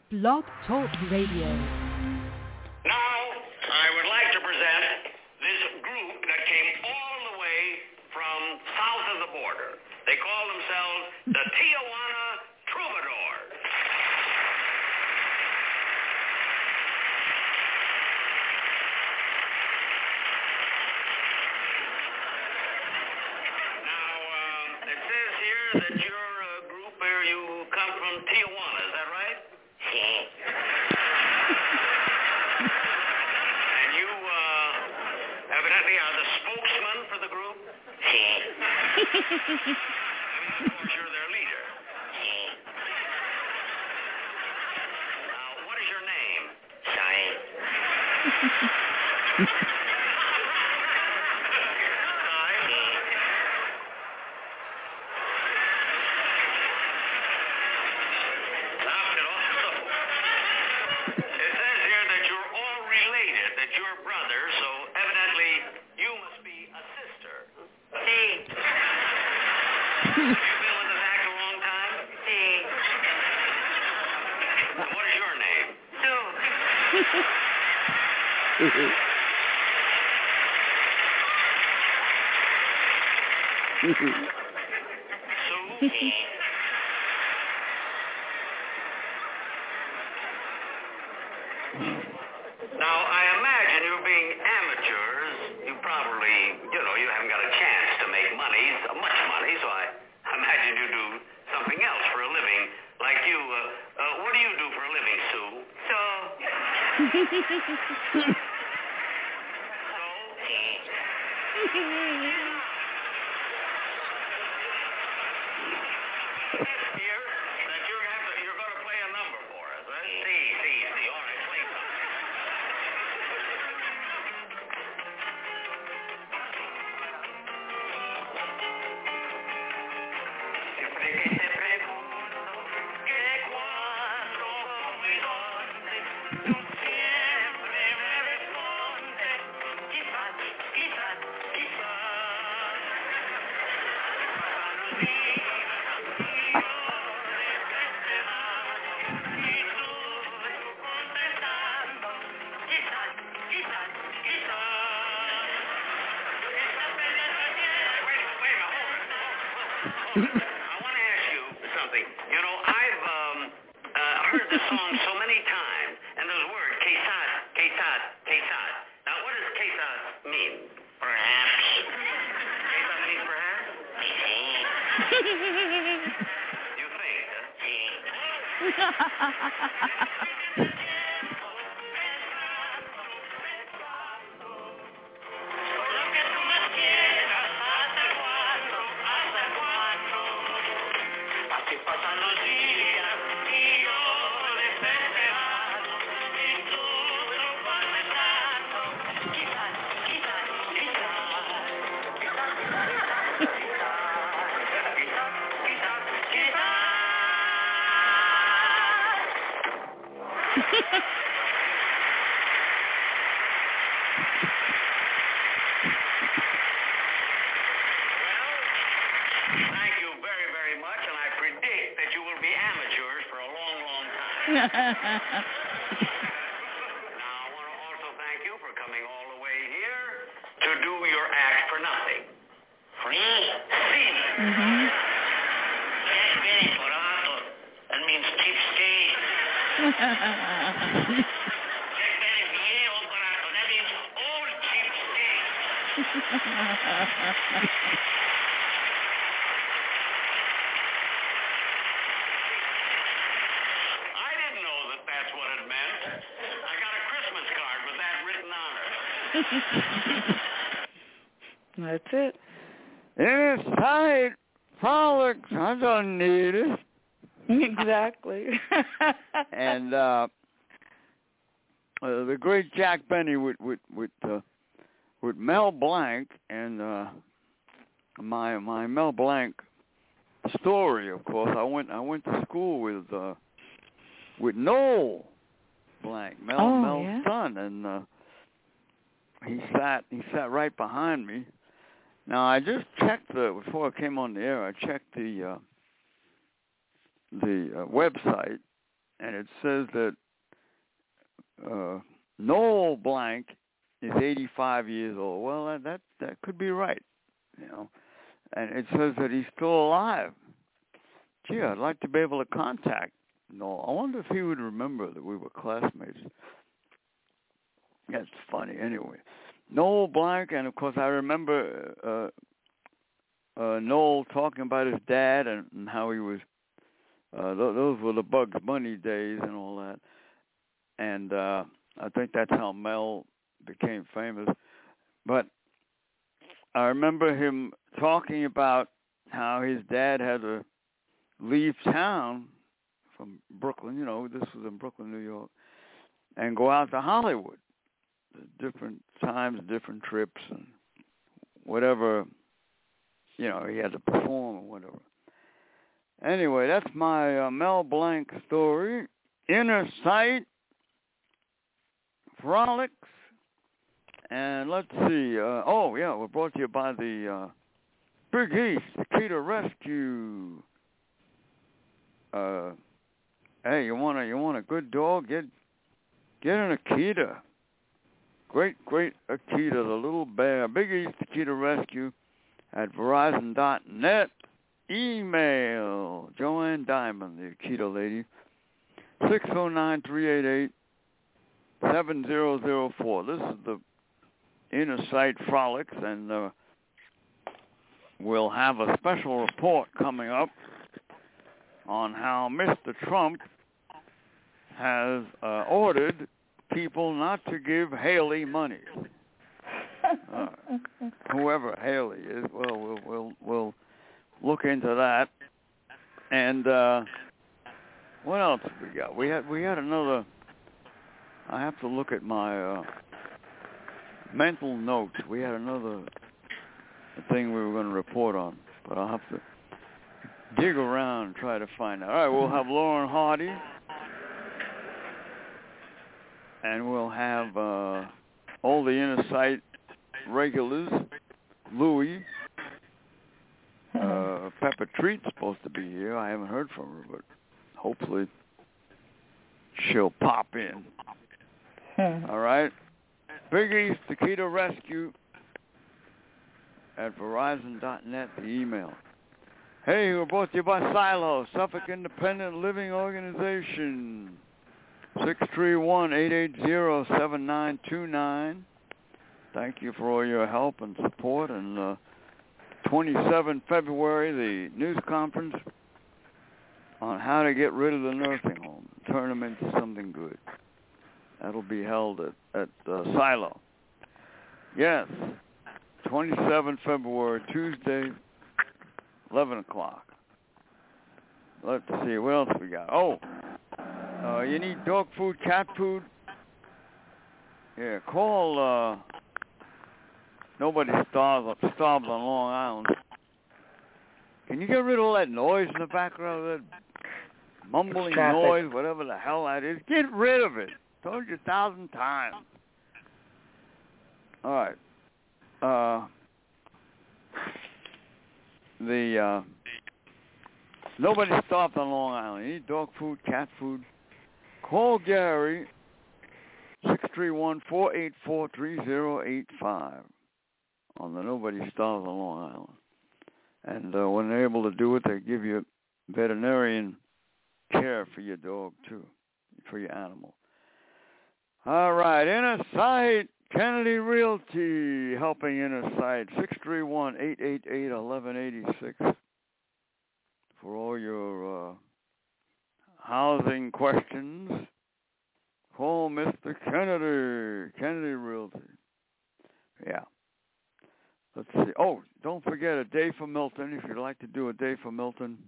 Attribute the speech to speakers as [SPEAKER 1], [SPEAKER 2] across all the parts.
[SPEAKER 1] Blog Talk Radio.
[SPEAKER 2] Now, I would like to present this group that came all the way from south of the border. They call themselves the Tijuana Troubadours. Now, it says here that you're a group where you come from Tijuana, is that right? And you, evidently are the spokesman for the group? Of course, you're their leader. Now, what is your name? It says here that you're all related, that you're brothers, so evidently you must be a sister. You've been with us act a long time? What is your name? Sue? Now, I imagine you being amateurs, you probably, you haven't got a chance to make money, much money, so I imagine you do something else for a living. Like you, what do you do for a living, Sue? Here, that you're going to play a number for us, right? See. All right, play something. Siempre que te pregunto que cuándo, cómo y dónde, tú siempre me respondes, quizás. Pasan los días y yo desesperado, y tú contestando, quizás. Esta pena no tiene. Wait a moment. I want to ask you something. I've heard this song so many times, and there's a word, quizás. Now, what does quizás mean? Perhaps. Quizás means perhaps? You think, Lo que tú más quieras, ¿hasta cuándo? Así pasan los días y yo desesperado, y tú contestando, quizás. Thank you very, very much, and I predict that you will be amateurs for a long, long time. Now, I want to also thank you for coming all the way here to do your act for nothing. Free? That's very barato. That means cheapskate. That's very viejo barato. That means old cheapskate. I didn't know that that's what it meant. I got a Christmas card with that written on it.
[SPEAKER 3] That's it.
[SPEAKER 4] It's tight. Frolics. I don't need it.
[SPEAKER 3] Exactly.
[SPEAKER 4] And the great Jack Benny with Mel Blanc and my Mel Blanc story. Of course, I went to school with Noel Blanc, Mel's son, and he sat right behind me. Now I just checked before I came on the air. I checked the website, and it says that Noel Blanc is 85 years old. Well, that could be right, you know. And it says that he's still alive. Gee, I'd like to be able to contact Noel. I wonder if he would remember that we were classmates. That's funny. Anyway, Noel Blanc, and of course I remember Noel talking about his dad and how he was. Those were the Bugs Bunny days and all that. And I think that's how Mel became famous. But I remember him talking about how his dad had to leave town from Brooklyn, you know, this was in Brooklyn, New York, and go out to Hollywood. Different times, different trips, and whatever, you know, he had to perform or whatever. Anyway, that's my Mel Blanc story. Inner Sight Frolics. And let's see. We're brought to you by the Big East Akita Rescue. Hey, you want a good dog? Get an Akita. Great Akita, the little bear. Big East Akita Rescue at Verizon.net. Email Joanne Diamond, the Akita lady. 609-388-7004. This is the Inner Sight Frolics, and we'll have a special report coming up on how Mr. Trump has ordered people not to give Haley money. Whoever Haley is, well, we'll look into that. And what else have we got? We had another. I have to look at my mental notes. We had another thing we were going to report on, but I'll have to dig around and try to find out. All right, we'll have Lauren Hardy, and we'll have all the Inner Sight regulars. Louie, Pepper Treat's supposed to be here. I haven't heard from her, but hopefully she'll pop in. All right. Big East Akita Rescue at Verizon.net, the email. Hey, we're brought to you by Silo, Suffolk Independent Living Organization. 631-880-7929. Thank you for all your help and support. And 27 February, the news conference on how to get rid of the nursing home, turn them into something good. That'll be held at Silo. Yes, 27 February, Tuesday, 11 o'clock. Let's see, what else we got? You need dog food, cat food? Yeah, call Nobody Starves on Long Island. Can you get rid of all that noise in the background, that mumbling noise, whatever the hell that is? Get rid of it. Told you 1,000 times. All right. Nobody Starves on Long Island. You need dog food, cat food. Call Gary, 631-484-3085 on the Nobody Starves on Long Island. And when they're able to do it, they give you veterinarian care for your dog, too, for your animal. All right, Inner Sight, Kennedy Realty, helping Inner Sight, 631-888-1186 for all your housing questions. Call Mr. Kennedy Realty. Yeah. Let's see. Oh, don't forget A Day for Milton, if you'd like to do A Day for Milton,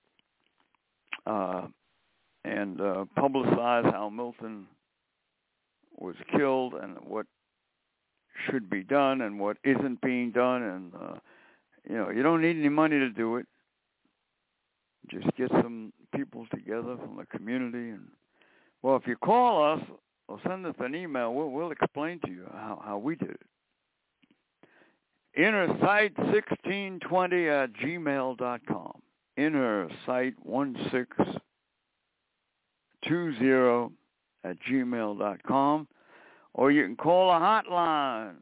[SPEAKER 4] and publicize how Milton was killed and what should be done and what isn't being done. And, you don't need any money to do it. Just get some people together from the community. And, well, if you call us or send us an email, we'll explain to you how we did it. InnerSight1620 @gmail.com. InnerSight1620 20@gmail.com, or you can call a hotline,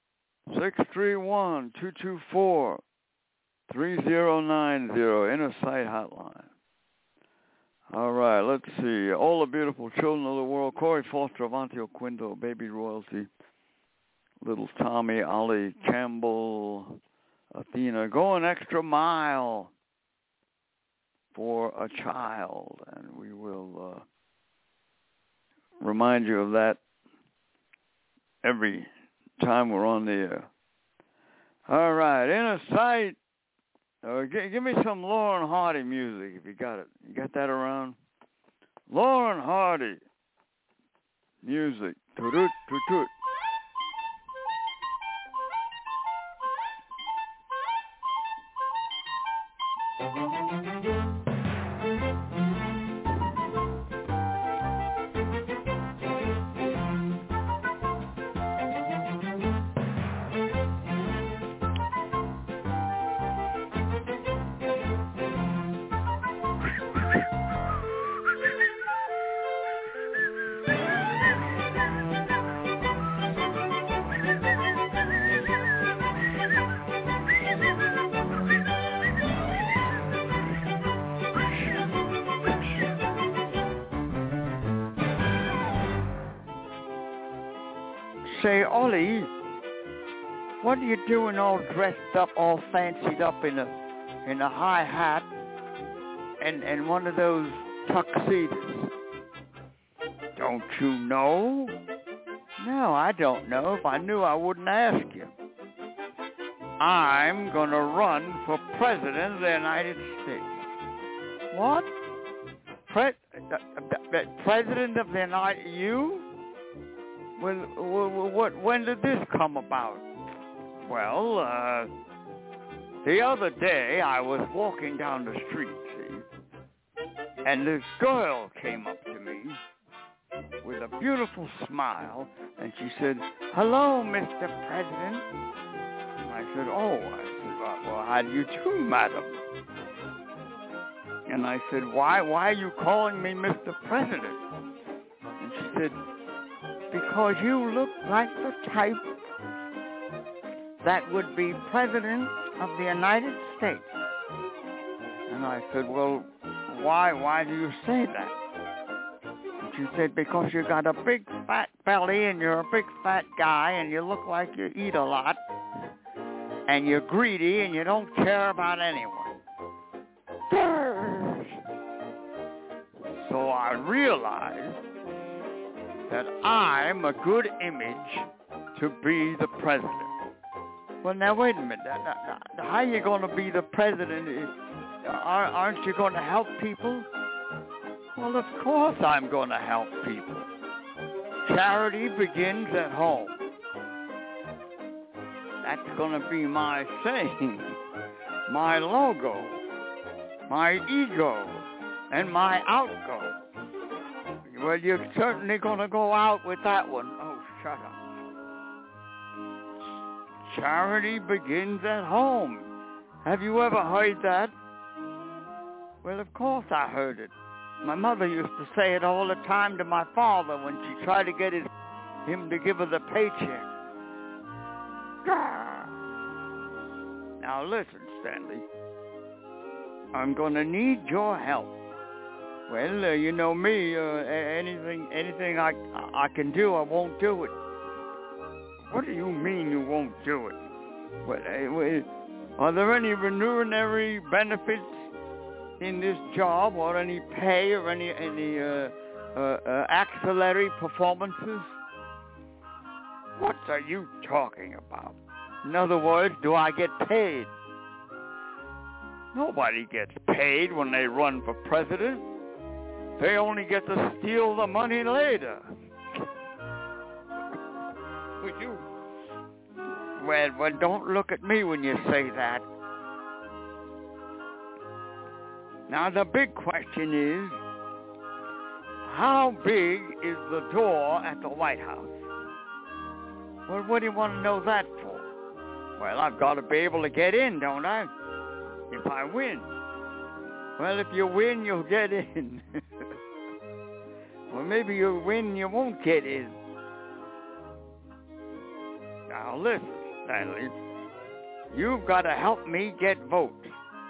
[SPEAKER 4] 631-224-3090, Inner Sight Hotline. All right, let's see. All the beautiful children of the world, Corey Foster, Avanti Oquindo, Baby Royalty, Little Tommy, Ollie Campbell, Athena, go an extra mile for a child, and we will remind you of that every time we're on the air. All right, Inner Sight. Give me some Lauren Hardy music if you got it. You got that around? Lauren Hardy music. Toot toot toot. Say, Ollie, what are you doing all dressed up, all fancied up in a high hat and one of those tuxedos? Don't you know? No, I don't know. If I knew, I wouldn't ask you. I'm going to run for President of the United States. What? President of the United... You? When did this come about? Well, the other day I was walking down the street, see, and this girl came up to me with a beautiful smile, and she said, "Hello, Mr. President." And I said, "Oh," I said, "well, how do you do, madam?" And I said, why are you calling me Mr. President? And she said, "Because you look like the type that would be President of the United States." And I said, "Well, why do you say that?" And she said, "Because you got a big fat belly and you're a big fat guy and you look like you eat a lot and you're greedy and you don't care about anyone." So I realized that I'm a good image to be the president. Well, now, wait a minute. How are you going to be the president? Aren't you going to help people? Well, of course I'm going to help people. Charity begins at home. That's going to be my saying, my logo, my ego, and my outgo. Well, you're certainly going to go out with that one. Oh, shut up. Charity begins at home. Have you ever heard that? Well, of course I heard it. My mother used to say it all the time to my father when she tried to get him to give her the paycheck. Now listen, Stanley. I'm going to need your help. Well, you know me. Anything I can do, I won't do it. What do you mean you won't do it? Well, are there any remunerary benefits in this job, or any pay, or any axillary performances? What are you talking about? In other words, do I get paid? Nobody gets paid when they run for president. They only get to steal the money later. Would you? Well, don't look at me when you say that. Now, the big question is, how big is the door at the White House? Well, what do you want to know that for? Well, I've got to be able to get in, don't I? If I win. Well, if you win, you'll get in. Or maybe you'll win, you won't get in. Now listen, Stanley. You've got to help me get votes.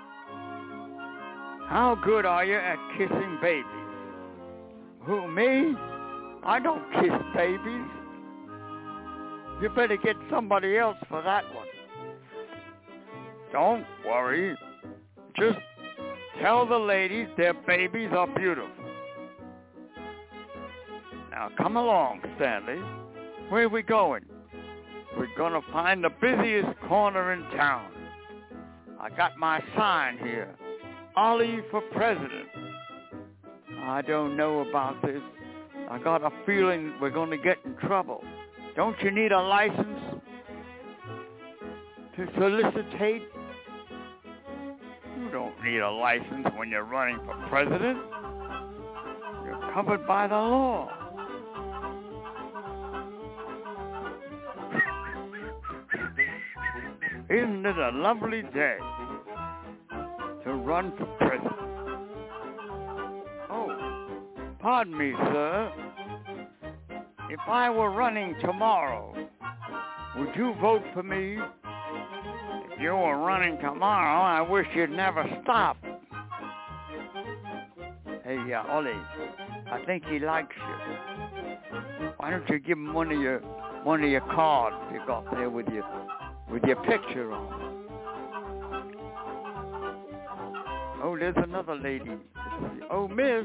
[SPEAKER 4] How good are you at kissing babies? Who, me? I don't kiss babies. You better get somebody else for that one. Don't worry. Just tell the ladies their babies are beautiful. Now come along, Stanley. Where are we going? We're going to find the busiest corner in town. I got my sign here. Ollie for president. I don't know about this. I got a feeling we're going to get in trouble. Don't you need a license to solicitate? You don't need a license when you're running for president. You're covered by the law. Isn't it a lovely day to run for president? Oh, pardon me, sir. If I were running tomorrow, would you vote for me? If you were running tomorrow, I wish you'd never stop. Hey, Ollie, I think he likes you. Why don't you give him one of your cards you got there with your picture on? Oh, there's another lady. Oh, miss.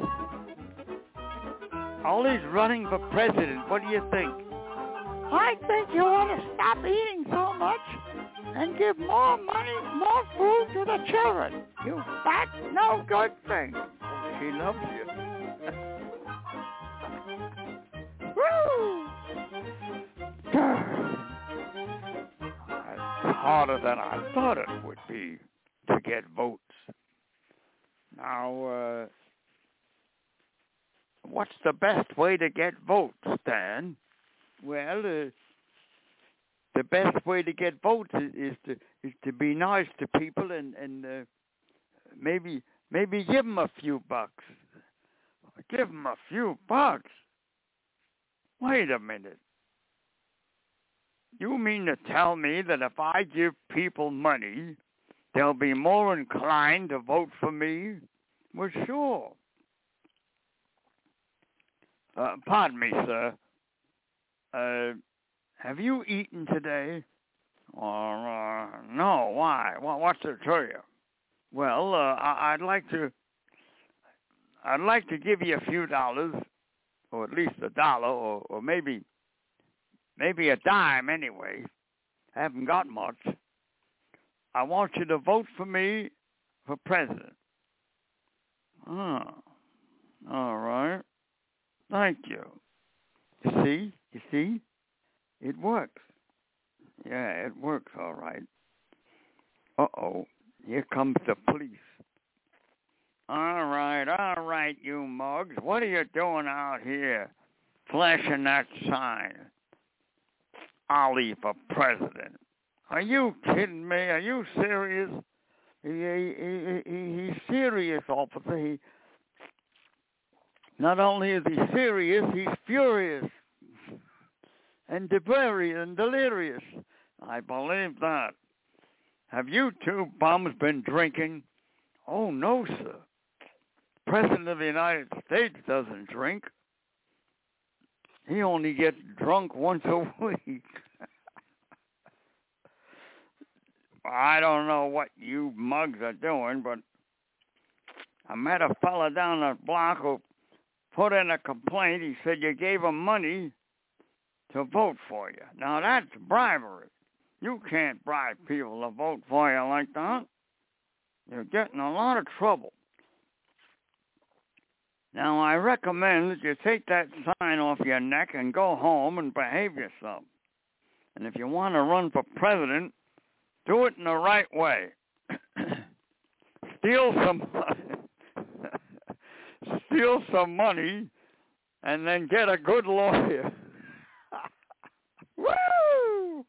[SPEAKER 4] Ollie's running for president. What do you think? I think you ought to stop eating so much and give more money, more food to the children. You fat, no good thing. She loves you. Woo! It's harder than I thought it would be to get votes. Now, what's the best way to get votes, Stan? Well, the best way to get votes is to be nice to people and maybe give them a few bucks. Give them a few bucks? Wait a minute. You mean to tell me that if I give people money, they'll be more inclined to vote for me? Well, sure. Pardon me, sir. Have you eaten today? No. Why? What's it to you? Well, I'd like to give you a few dollars, or at least $1, or maybe a dime anyway. I haven't got much. I want you to vote for me for president. Oh, all right. Thank you. You see? It works. Yeah, it works all right. Uh-oh. Here comes the police. All right, you mugs. What are you doing out here flashing that sign? Ollie for president. Are you kidding me? Are you serious? He's serious, officer. Not only is he serious, he's furious and delirious. I believe that. Have you two bums been drinking? Oh, no, sir. The President of the United States doesn't drink. He only gets drunk once a week. I don't know what you mugs are doing, but I met a fella down the block who put in a complaint. He said you gave him money to vote for you. Now, that's bribery. You can't bribe people to vote for you like that. You're getting a lot of trouble. Now, I recommend that you take that sign off your neck and go home and behave yourself. And if you want to run for president, do it in the right way. Steal some money, and then get a good lawyer. Woo!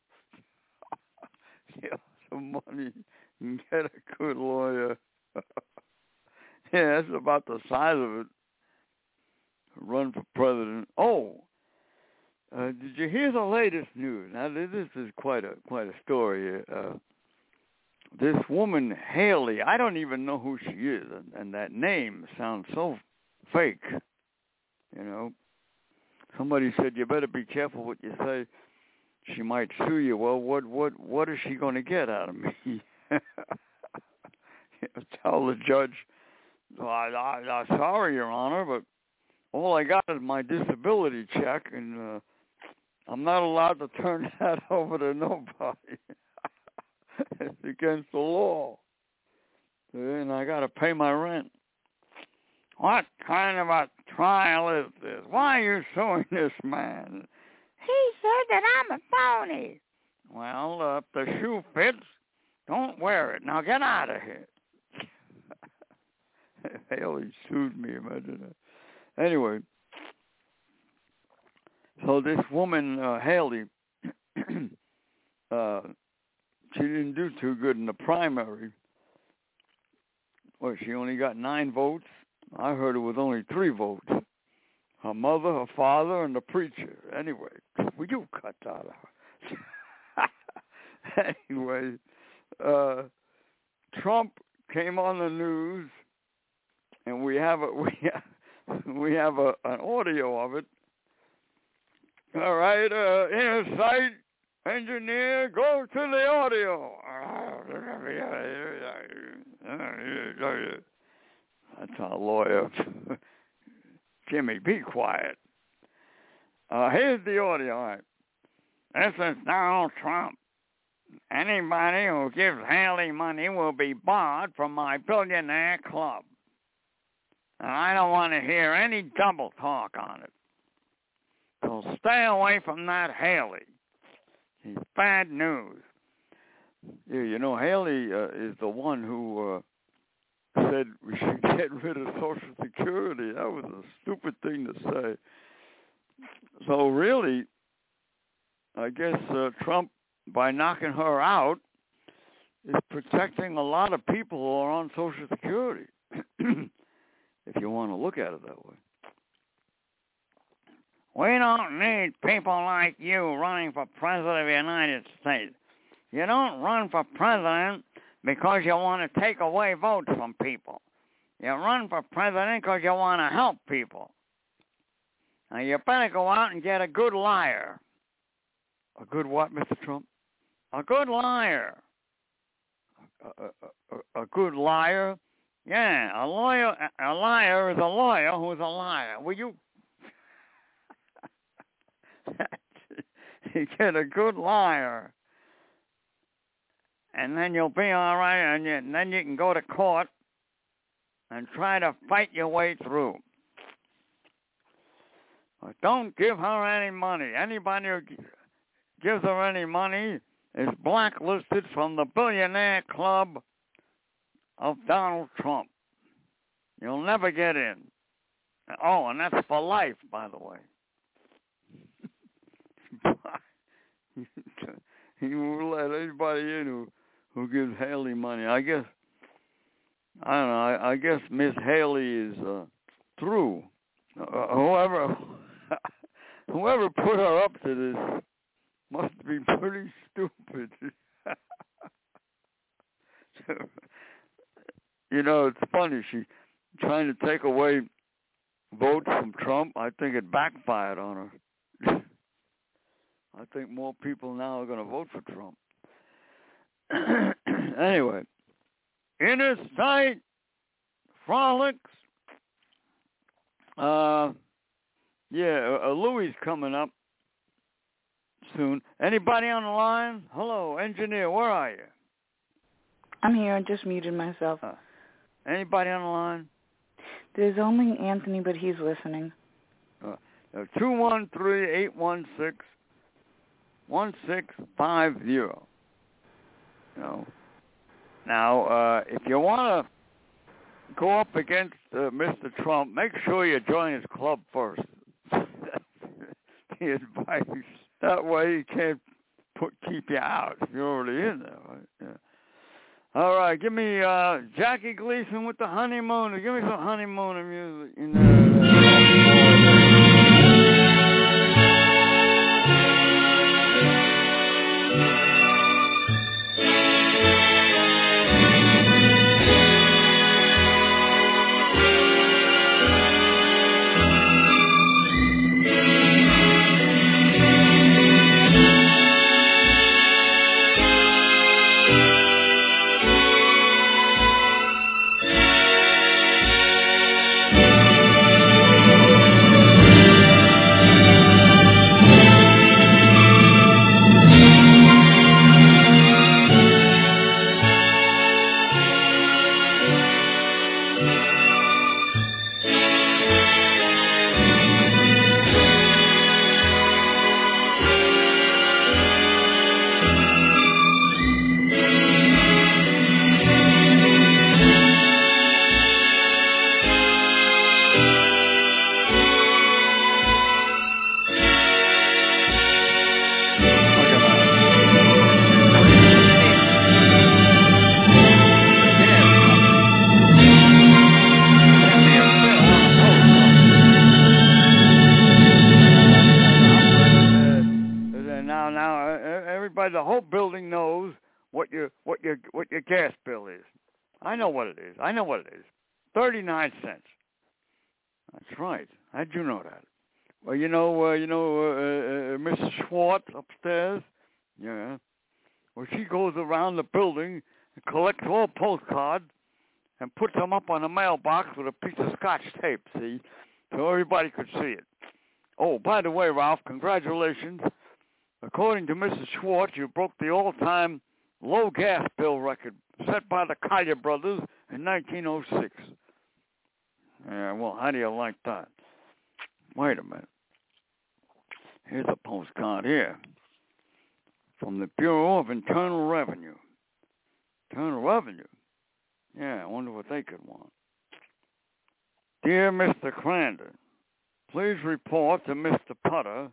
[SPEAKER 4] Steal some money and get a good lawyer. Yeah, that's about the size of it. run for president. Oh, did you hear the latest news? Now, this is quite a story here. This woman, Haley, I don't even know who she is, and that name sounds so fake, you know. Somebody said, you better be careful what you say. She might sue you. Well, what is she going to get out of me? Tell the judge, I'm sorry, Your Honor, but all I got is my disability check, and I'm not allowed to turn that over to nobody. It's against the law. And I got to pay my rent. What kind of a trial is this? Why are you suing this man? He said that I'm a phony. Well, if the shoe fits, don't wear it. Now get out of here. Haley sued me, imagine that. Anyway, so this woman, Haley, she didn't do too good in the primary. Well, she only got 9 votes. I heard it was only 3 votes. Her mother, her father, and the preacher. Anyway, will you cut out of her? Anyway, Trump came on the news, and we have an audio of it. All right, inner sight engineer, go to the audio. That's our lawyer. Jimmy, be quiet. Here's the audio. All right. This is Donald Trump. Anybody who gives Haley money will be barred from my billionaire club. And I don't want to hear any double talk on it. So stay away from that Haley. He's bad news. Yeah, you know, Haley is the one who said we should get rid of Social Security. That was a stupid thing to say. So really, I guess Trump, by knocking her out, is protecting a lot of people who are on Social Security, if you want to look at it that way. We don't need people like you running for president of the United States. You don't run for president because you want to take away votes from people. You run for president because you want to help people. Now, you better go out and get a good liar. A good what, Mr. Trump? A good liar. A good liar? Yeah, a liar is a lawyer who's a liar. Will you? You get a good liar. And then you'll be all right, and then you can go to court and try to fight your way through. But don't give her any money. Anybody who gives her any money is blacklisted from the billionaire club of Donald Trump. You'll never get in. Oh, and that's for life, by the way. You won't let anybody in who gives Haley money. I guess, I don't know, I guess Miss Haley is through. Whoever put her up to this must be pretty stupid. You know, it's funny. She trying to take away votes from Trump. I think it backfired on her. I think more people now are going to vote for Trump. Anyway, Inner Sight Frolics. Louis coming up soon. Anybody on the line? Hello, engineer, where are you?
[SPEAKER 3] I'm here. I just muted myself.
[SPEAKER 4] Anybody on the line?
[SPEAKER 3] There's only Anthony, but he's listening.
[SPEAKER 4] 213-816-1650. You know. Now, if you want to go up against Mr. Trump, make sure you join his club first. The advice. That way he can't keep you out if you're already in there. Right? Yeah. All right, give me Jackie Gleason with the Honeymoon. Give me some Honeymoon music. The whole building knows what your gas bill is. I know what it is. 39 cents. That's right. How'd you know that? Well, Mrs. Schwartz upstairs. Yeah. Well, she goes around the building and collects all postcards and puts them up on a mailbox with a piece of Scotch tape. See, so everybody could see it. Oh, by the way, Ralph, congratulations. According to Mrs. Schwartz, you broke the all-time low gas bill record set by the Collier brothers in 1906. Yeah, well, how do you like that? Wait a minute. Here's a postcard here from the Bureau of Internal Revenue. Internal Revenue? Yeah, I wonder what they could want. Dear Mr. Crandon, please report to Mr. Putter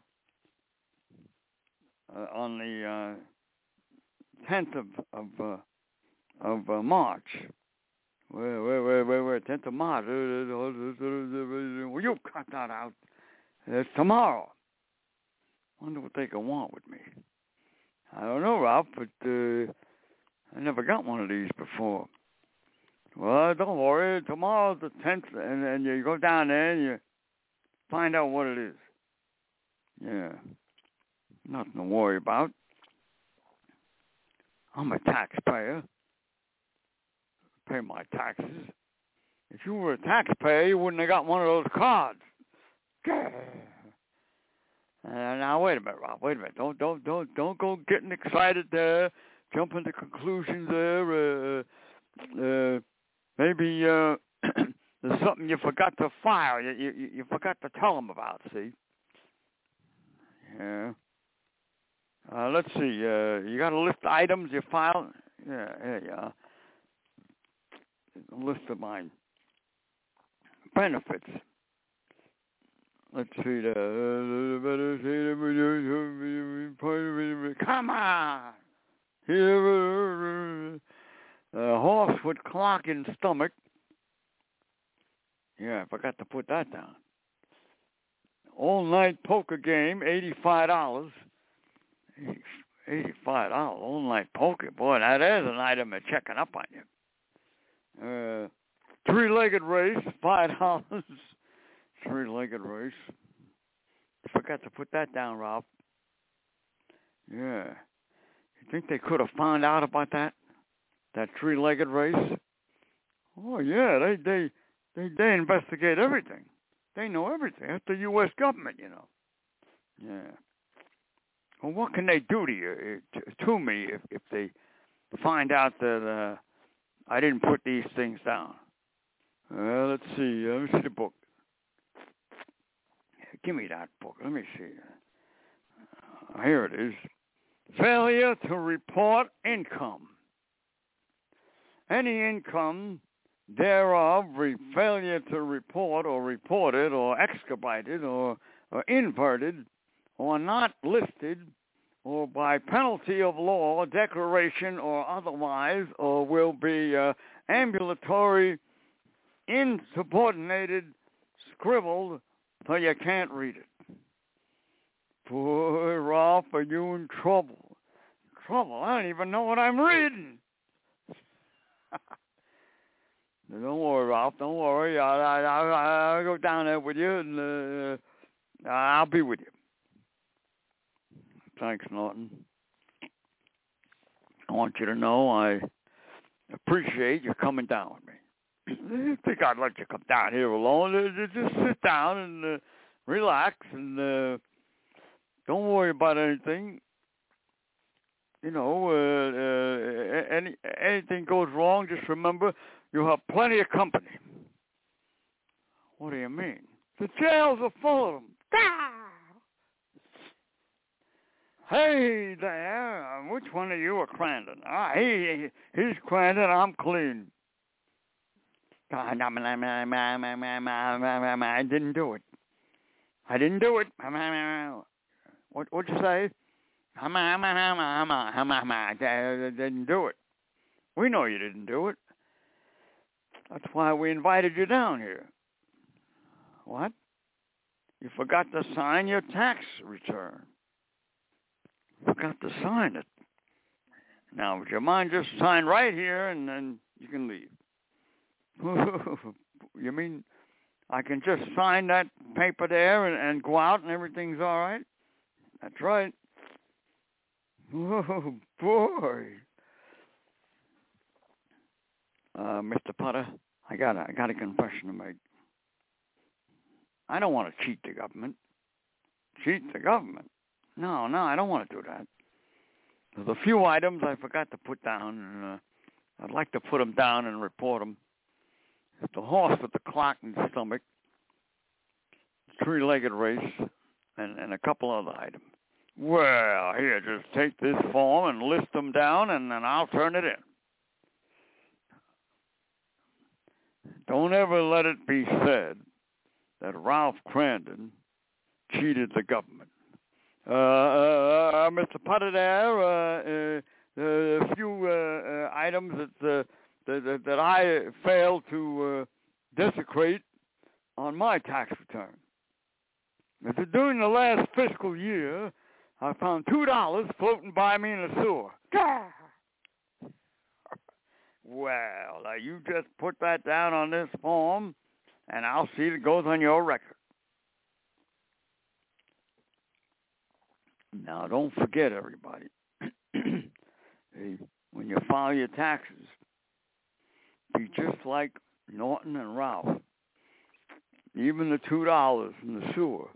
[SPEAKER 4] on the 10th of March. Wait, 10th of March. Will you cut that out? It's tomorrow. Wonder what they can want with me. I don't know, Ralph, but I never got one of these before. Well, don't worry. Tomorrow's the 10th, and you go down there and you find out what it is. Yeah. Nothing to worry about. I'm a taxpayer. Pay my taxes. If you were a taxpayer, you wouldn't have got one of those cards. Now wait a minute, Rob. Wait a minute. Don't go getting excited there. Jumping to conclusions there. Maybe there's something you forgot to file. You forgot to tell them about. See? Yeah. Let's see. You got a list of items you filed? Yeah, there you are. A list of my benefits. Let's see. Come on! Horse with clock in stomach. Yeah, I forgot to put that down. All-night poker game, $85. $85 all-night poker. Boy, that is an item of checking up on you. Three-legged race, $5. Three-legged race. Forgot to put that down, Ralph. Yeah. You think they could have found out about that? That three-legged race? Oh, yeah. They investigate everything. They know everything. That's the U.S. government, you know. Yeah. Well, what can they do to you, to me, if they find out that I didn't put these things down? Let's see. Let me see the book. Give me that book. Let me see. Here it is. Failure to report income. Any income thereof, failure to report or reported or excavated or inverted or not listed, or by penalty of law, declaration, or otherwise, or will be ambulatory, insubordinated, scribbled, so you can't read it. Boy, Ralph, are you in trouble? Trouble? I don't even know what I'm reading. Don't worry, Ralph. Don't worry. I'll go down there with you, and I'll be with you. Thanks, Norton. I want you to know I appreciate you coming down with me. I think I'd let you come down here alone. Just sit down and relax and don't worry about anything. You know, anything goes wrong, just remember you have plenty of company. What do you mean? The jails are full of them. Hey there, which one of you are Crandon? He's Crandon, I'm clean. I didn't do it. I didn't do it. What'd you say? I didn't do it. We know you didn't do it. That's why we invited you down here. What? You forgot to sign your tax return. Forgot to sign it. Now, would you mind just sign right here and then you can leave? You mean I can just sign that paper there and go out and everything's all right? That's right. Oh, boy. Mr. Potter, I got a confession to make. I don't want to cheat the government. Cheat the government? No, I don't want to do that. There's a few items I forgot to put down, and I'd like to put them down and report them. It's the horse with the clock in the stomach, three-legged race, and a couple other items. Well, here, just take this form and list them down, and then I'll turn it in. Don't ever let it be said that Ralph Crandon cheated the government. Mr. Potter there, a few items that I failed to desecrate on my tax return. During the last fiscal year, I found $2 floating by me in the sewer. Well, you just put that down on this form, and I'll see it goes on your record. Now, don't forget, everybody, when you file your taxes, be just like Norton and Ralph. Even the $2 in the sewer,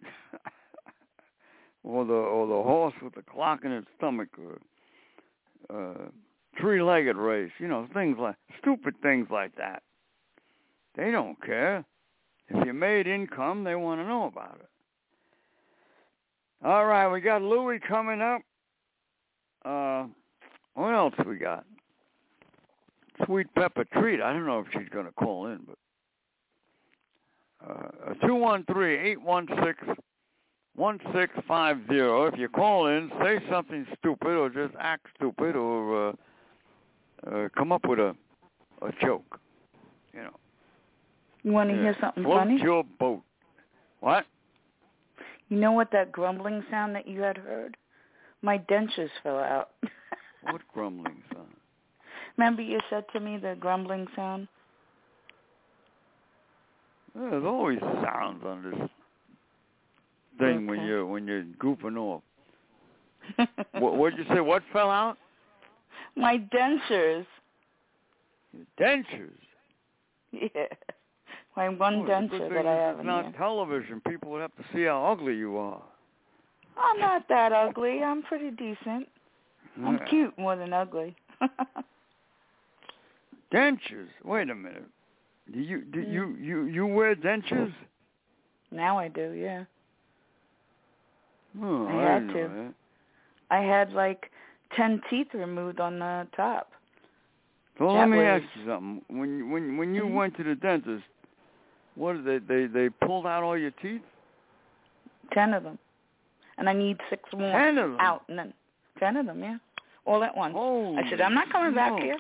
[SPEAKER 4] or the horse with the clock in its stomach, or three-legged race, stupid things like that. They don't care. If you made income, they want to know about it. All right, we got Louie coming up. What else we got? Sweet Pepper Treat. I don't know if she's going to call in, but 213-816-1650. If you call in, say something stupid or just act stupid or come up with a joke.
[SPEAKER 3] You want to hear something
[SPEAKER 4] Float
[SPEAKER 3] funny?
[SPEAKER 4] Your boat. What?
[SPEAKER 3] You know what that grumbling sound that you had heard? My dentures fell out.
[SPEAKER 4] What grumbling sound?
[SPEAKER 3] Remember you said to me the grumbling sound?
[SPEAKER 4] There's always sounds on this thing when you're goofing off. What'd you say? What fell out?
[SPEAKER 3] My dentures.
[SPEAKER 4] Your dentures?
[SPEAKER 3] Yeah. My one denture that I have in here.
[SPEAKER 4] It's not television. People would have to see how ugly you are.
[SPEAKER 3] I'm not that ugly. I'm pretty decent. I'm cute more than ugly.
[SPEAKER 4] Dentures? Wait a minute. Do you wear dentures?
[SPEAKER 3] Now I do, yeah.
[SPEAKER 4] Oh,
[SPEAKER 3] I had to.
[SPEAKER 4] That.
[SPEAKER 3] I had like 10 teeth removed on the top.
[SPEAKER 4] So let me ask you something. When you went to the dentist, what did they pulled out all your teeth?
[SPEAKER 3] 10 of them. And I need 6 more
[SPEAKER 4] 10 of them?
[SPEAKER 3] out. And then 10 of them, yeah. All at once.
[SPEAKER 4] Oh,
[SPEAKER 3] I said, I'm not coming back here.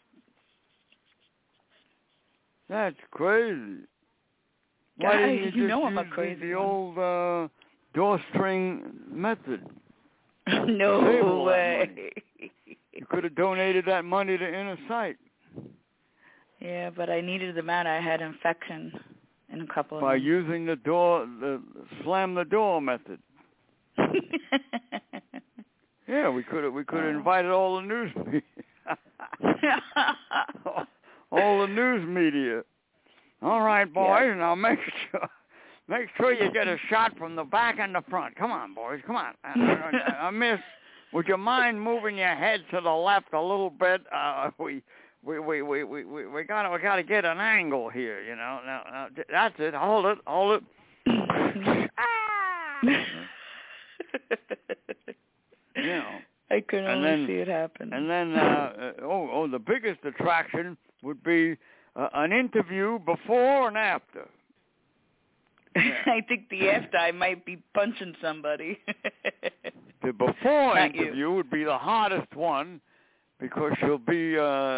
[SPEAKER 4] That's crazy.
[SPEAKER 3] Guys,
[SPEAKER 4] Why didn't you just
[SPEAKER 3] I'm a
[SPEAKER 4] use
[SPEAKER 3] crazy
[SPEAKER 4] the
[SPEAKER 3] one.
[SPEAKER 4] old drawstring method?
[SPEAKER 3] No way.
[SPEAKER 4] You could have donated that money to Inner Sight.
[SPEAKER 3] Yeah, but I needed them out. I had infection in a couple of them.
[SPEAKER 4] By using the slam the door method. Yeah, we could have invited all the news media. All the news media. All right, boys, now make sure you get a shot from the back and the front. Come on, boys, come on. Miss, would you mind moving your head to the left a little bit? We gotta get an angle here, Now, that's it. Hold it.
[SPEAKER 3] I could only see it happen.
[SPEAKER 4] And then, the biggest attraction would be an interview before and after. Yeah.
[SPEAKER 3] I think the after I might be punching somebody.
[SPEAKER 4] The before
[SPEAKER 3] Not
[SPEAKER 4] interview
[SPEAKER 3] you.
[SPEAKER 4] would be the hardest one because she'll be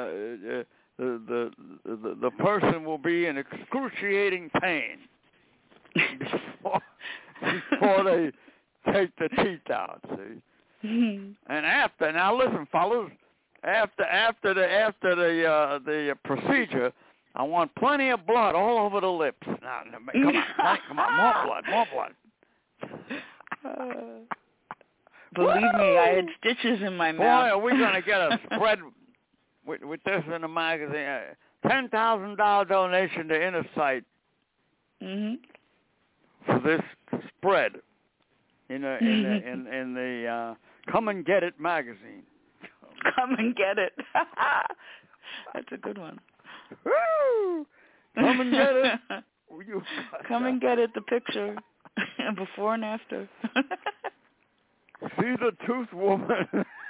[SPEAKER 4] the person will be in excruciating pain before they take the teeth out. See, and after, now listen, fellas, after the procedure, I want plenty of blood all over the lips. Now, come on, more blood.
[SPEAKER 3] Believe me, I had stitches in my mouth.
[SPEAKER 4] Boy, are we going to get a spread with this in the magazine. $10,000 donation to Inner Sight for this spread in the Come and Get It magazine.
[SPEAKER 3] Come and get it. That's a good one.
[SPEAKER 4] Woo! Come and get it.
[SPEAKER 3] Come and get it, the picture. Before and after.
[SPEAKER 4] See the tooth woman.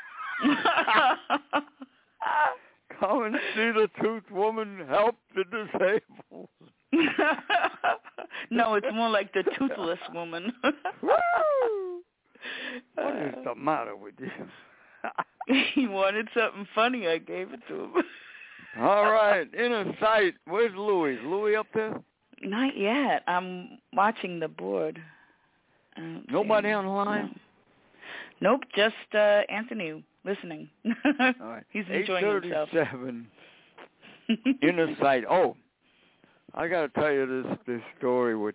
[SPEAKER 4] Come and see the tooth woman help the disabled.
[SPEAKER 3] No, it's more like the toothless woman.
[SPEAKER 4] Woo! What is the matter with you?
[SPEAKER 3] He wanted something funny. I gave it to him.
[SPEAKER 4] All right, Inner Sight. Where's Louis? Is Louis up there?
[SPEAKER 3] Not yet. I'm watching the board.
[SPEAKER 4] Nobody on the line?
[SPEAKER 3] No. Nope, just Anthony listening.
[SPEAKER 4] All right.
[SPEAKER 3] He's enjoying himself.
[SPEAKER 4] 8:37. Inner Sight. Oh, I got to tell you this story with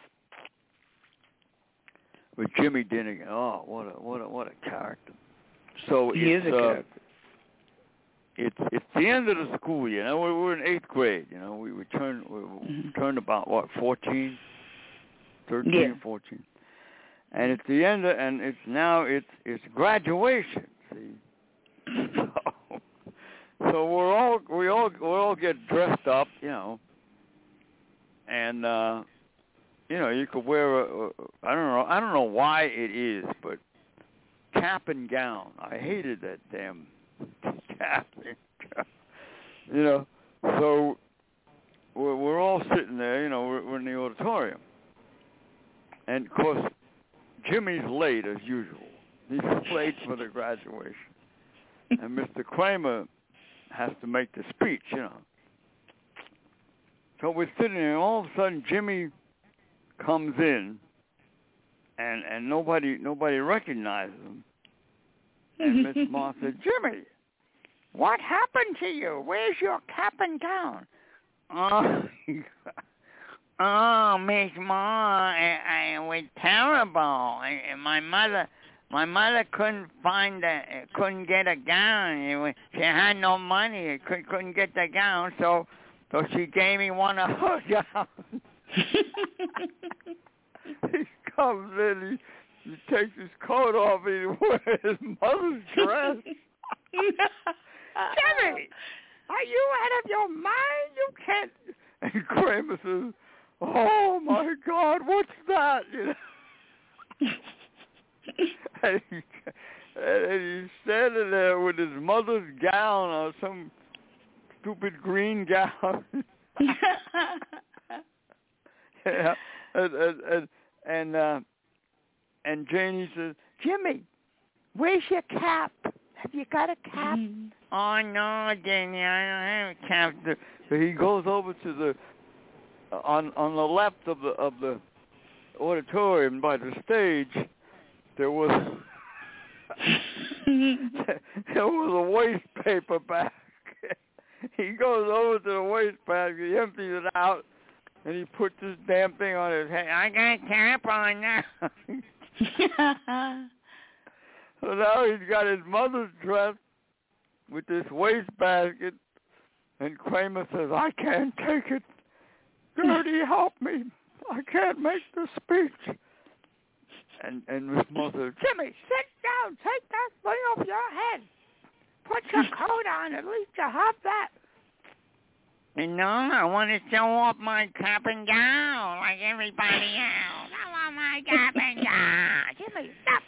[SPEAKER 4] Jimmy Dinnigan. Oh, what a character. So
[SPEAKER 3] he is a character.
[SPEAKER 4] It's the end of the school year. You know, we're in 8th grade. You know, we turned about 13, 14. And it's the end of, and it's graduation. See, so we all get dressed up, you know, and you could wear I don't know why it is, but cap and gown. I hated that damn cap and gown. You know, so we're all sitting there, you know, we're in the auditorium, and of course Jimmy's late as usual. He's late for the graduation. And Mr. Kramer has to make the speech, you know. So we're sitting there, and all of a sudden Jimmy comes in, and nobody recognizes him. And Miss Moss said, "Jimmy, what happened to you? Where's your cap and gown?" Oh, Miss Ma, it was terrible. My mother couldn't get a gown. She had no money. Couldn't get the gown, so she gave me one of her gowns. He comes in, he takes his coat off, and he wears his mother's dress. Jimmy, are you out of your mind? You can't. And Kramer says, "Oh my God, what's that?" You know? and he's standing there with his mother's gown or some stupid green gown. Yeah, and Janie says, "Jimmy, where's your cap? Have you got a cap?" "Oh no, Janie, I don't have a cap." So he goes over to the on the left of the auditorium by the stage. There was a waste paper basket. He goes over to the waste basket, he empties it out, and he puts this damn thing on his head. "I got a cap on now." So now he's got his mother's dress with this waste basket, and Kramer says, "I can't take it. Gertie, help me. I can't make the speech." And Miss Moss says, "Jimmy, sit down. Take that thing off your head. Put your coat on. At least you have that." "No, I want to show off my cap and gown like everybody else."
[SPEAKER 5] Oh, my God, Jimmy, stop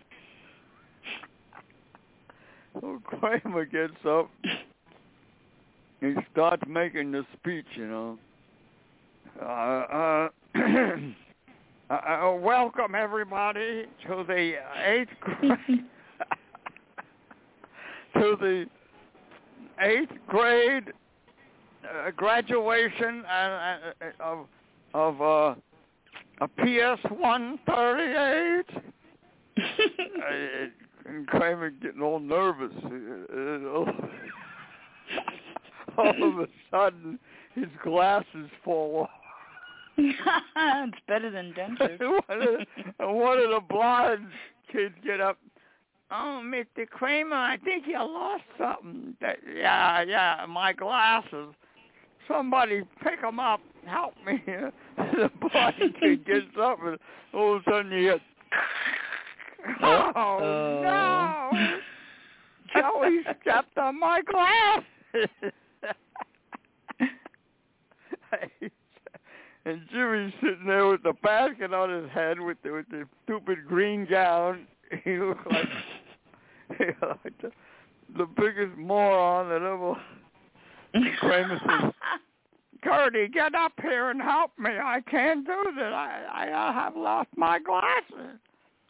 [SPEAKER 5] that.
[SPEAKER 4] So Kramer gets up. He starts making the speech, you know. Welcome, everybody, to the 8th grade. To the 8th grade graduation of a PS-138. And Kramer getting all nervous. All of a sudden, his glasses fall off.
[SPEAKER 3] It's better than dentures.
[SPEAKER 4] One of the blind kids get up. Oh, Mr. Kramer, I think you lost something. Yeah, my glasses. Somebody pick them up. Help me. The blind kid gets up, and all of a sudden you get, oh, no. Joey stepped on my glasses. And Jimmy's sitting there with the basket on his head with the stupid green gown. He looked like, the biggest moron that ever. Kramer says, Gertie, get up here and help me. I can't do this. I have lost my glasses.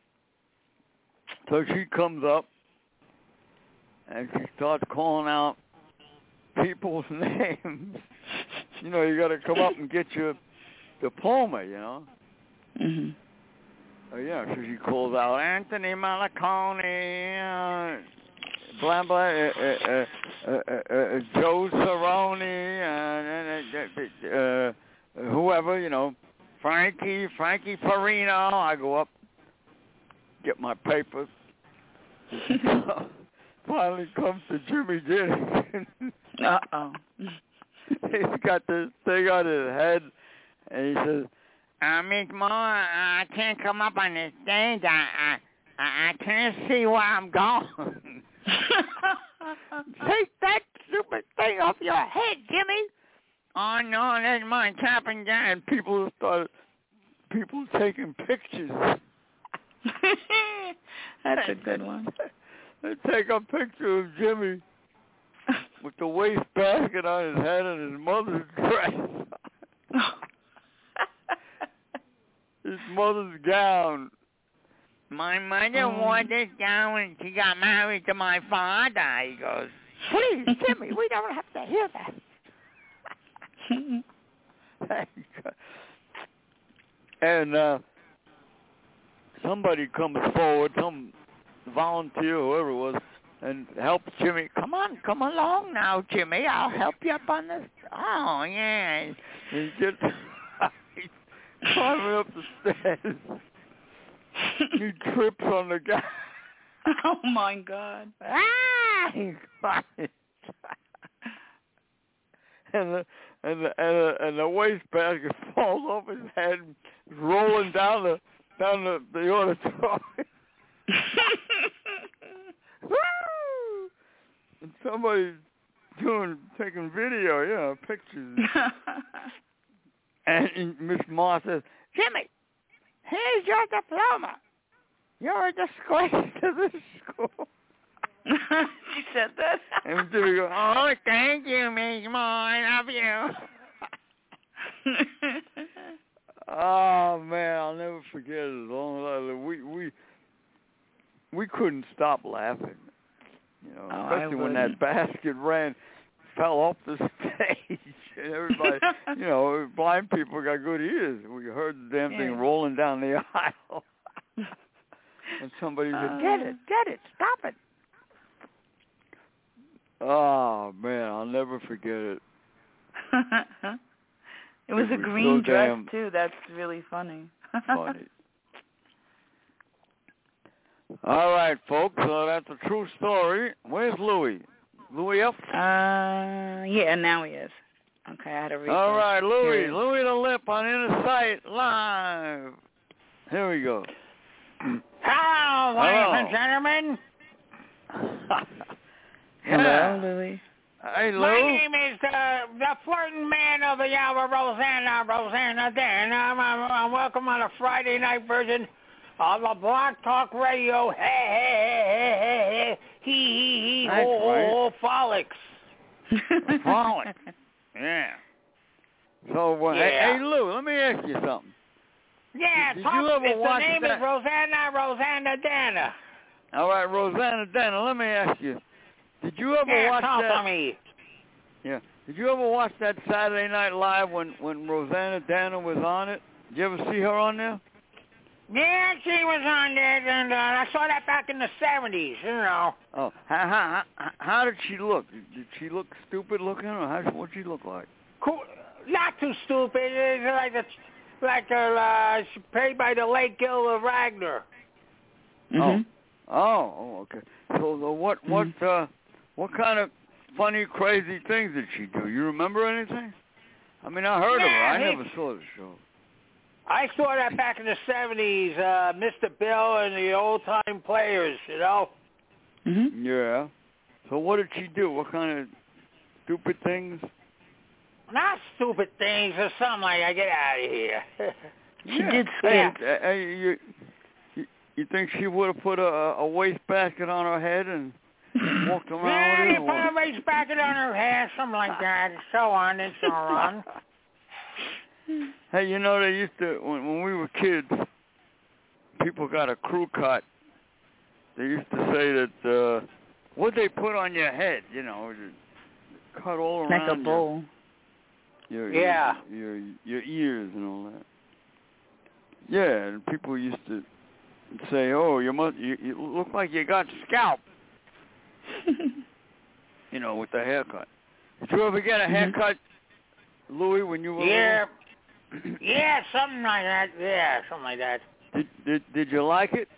[SPEAKER 4] So she comes up and she starts calling out people's names. You know, you got to come up and get your diploma, you know.
[SPEAKER 3] Mm-hmm.
[SPEAKER 4] Yeah, so she calls out Anthony Malaconi, blah blah, Joe Cerrone, whoever, you know, Frankie Farino. I go up, get my papers. Finally comes to Jimmy Jennings.
[SPEAKER 3] Uh-oh.
[SPEAKER 4] He's got this thing on his head, and he says, Miss Moore, I can't come up on this stage. I can't see where I'm going. Take that stupid thing off your head, Jimmy. Oh, no, that's my cap and gown. And people taking pictures.
[SPEAKER 3] That's a good one.
[SPEAKER 4] They take a picture of Jimmy with the waste basket on his head and his mother's dress. His mother's gown. My mother wore this gown when she got married to my father. He goes, please, Jimmy, we don't have to hear that. And somebody comes forward, some volunteer, whoever it was, and helps Jimmy. Come along now, Jimmy. I'll help you up on this. Oh, yeah. He gets climbing up the stairs. He trips on the guy.
[SPEAKER 3] Oh, my God.
[SPEAKER 4] He climbs. And the wastebasket falls off his head, rolling down the auditorium. Woo! And somebody's taking video, you know, pictures. And Miss Moore says, Jimmy, here's your diploma. You're a disgrace to this school.
[SPEAKER 3] She said that?
[SPEAKER 4] And Jimmy goes, oh, thank you, Miss Moore. I love you. Oh, man, I'll never forget it. As long as we couldn't stop laughing. You know, especially when that basket fell off the stage. And everybody, you know, blind people got good ears. We heard the damn thing rolling down the aisle. And somebody said, get it, stop it. Oh, man, I'll never forget it.
[SPEAKER 3] It was a green dress, too. That's really funny.
[SPEAKER 4] Funny. All right, folks, so that's a true story. Where's Louis? Louis up?
[SPEAKER 3] Yeah, now he is. Okay, I had to read.
[SPEAKER 4] All right, Louis the Lip on Inner Sight Live. Here we go.
[SPEAKER 5] Hello, ladies and gentlemen.
[SPEAKER 3] Hello, Louis.
[SPEAKER 4] Hey, Lou.
[SPEAKER 6] My name is the flirting man of the hour, Rosanna Dan. I'm welcome on a Friday night version of the Blog Talk Radio. Hey, he,
[SPEAKER 4] That's
[SPEAKER 6] ho, frolics.
[SPEAKER 4] Frolic. Yeah. So,
[SPEAKER 6] Yeah.
[SPEAKER 4] Hey, Lou, let me ask you something.
[SPEAKER 6] Yeah,
[SPEAKER 4] Did
[SPEAKER 6] talk,
[SPEAKER 4] you ever
[SPEAKER 6] the
[SPEAKER 4] watch
[SPEAKER 6] name
[SPEAKER 4] that?
[SPEAKER 6] is Rosanna Dana.
[SPEAKER 4] All right, Rosanna Dana, let me ask you. Did you ever watch
[SPEAKER 6] talk
[SPEAKER 4] that?
[SPEAKER 6] to me.
[SPEAKER 4] Yeah. Did you ever watch that Saturday Night Live when Rosanna Dana was on it? Did you ever see her on there?
[SPEAKER 6] Yeah, she was on there, and I saw that back in the 70s, you know.
[SPEAKER 4] Oh, how did she look? Did she look stupid looking, or what'd she look like?
[SPEAKER 6] Cool. Not too stupid. It's she's played by the late Gilda Ragnar.
[SPEAKER 3] Mm-hmm.
[SPEAKER 4] Oh, okay. So what kind of funny, crazy things did she do? You remember anything? I mean, I heard of her. I never saw the show.
[SPEAKER 6] I saw that back in the 70s, Mr. Bill and the old-time players, you know?
[SPEAKER 3] Mm-hmm.
[SPEAKER 4] Yeah. So what did she do? What kind of stupid things?
[SPEAKER 6] Not stupid things or something like that. Get out of here.
[SPEAKER 3] She did
[SPEAKER 4] Hey,
[SPEAKER 3] skip.
[SPEAKER 4] you think she would have put a wastebasket on her head and walked around
[SPEAKER 6] Yeah,
[SPEAKER 4] with
[SPEAKER 6] you
[SPEAKER 4] it?
[SPEAKER 6] put a race basket on her hair, something like that, and so on and so on.
[SPEAKER 4] Hey, you know, they used to, when we were kids, people got a crew cut. They used to say that, what they put on your head, you know, cut all around
[SPEAKER 3] Like a bowl.
[SPEAKER 4] Your ears and all that. Yeah, and people used to say, oh, you look like you got scalped, you know, with the haircut. Did you ever get a haircut, Louis, when you were
[SPEAKER 6] Yeah. Yeah, something like that. Yeah, something like that.
[SPEAKER 4] Did you like it?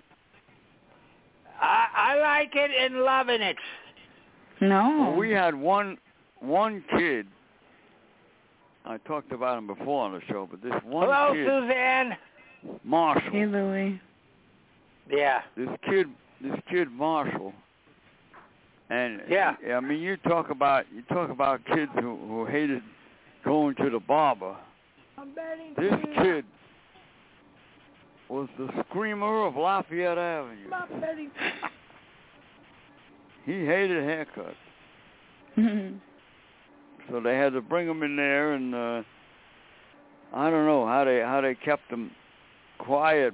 [SPEAKER 6] I like it and loving it.
[SPEAKER 3] No.
[SPEAKER 4] Well, we had one kid. I talked about him before on the show, but this one
[SPEAKER 6] Hello,
[SPEAKER 4] kid,
[SPEAKER 6] Suzanne.
[SPEAKER 4] Marshall.
[SPEAKER 3] Hey, Louie.
[SPEAKER 6] Yeah.
[SPEAKER 4] This kid Marshall. And
[SPEAKER 6] yeah,
[SPEAKER 4] I mean, you talk about kids who hated going to the barber. This kid was the screamer of Lafayette Avenue. He hated haircuts. So they had to bring him in there, and I don't know how they kept him quiet.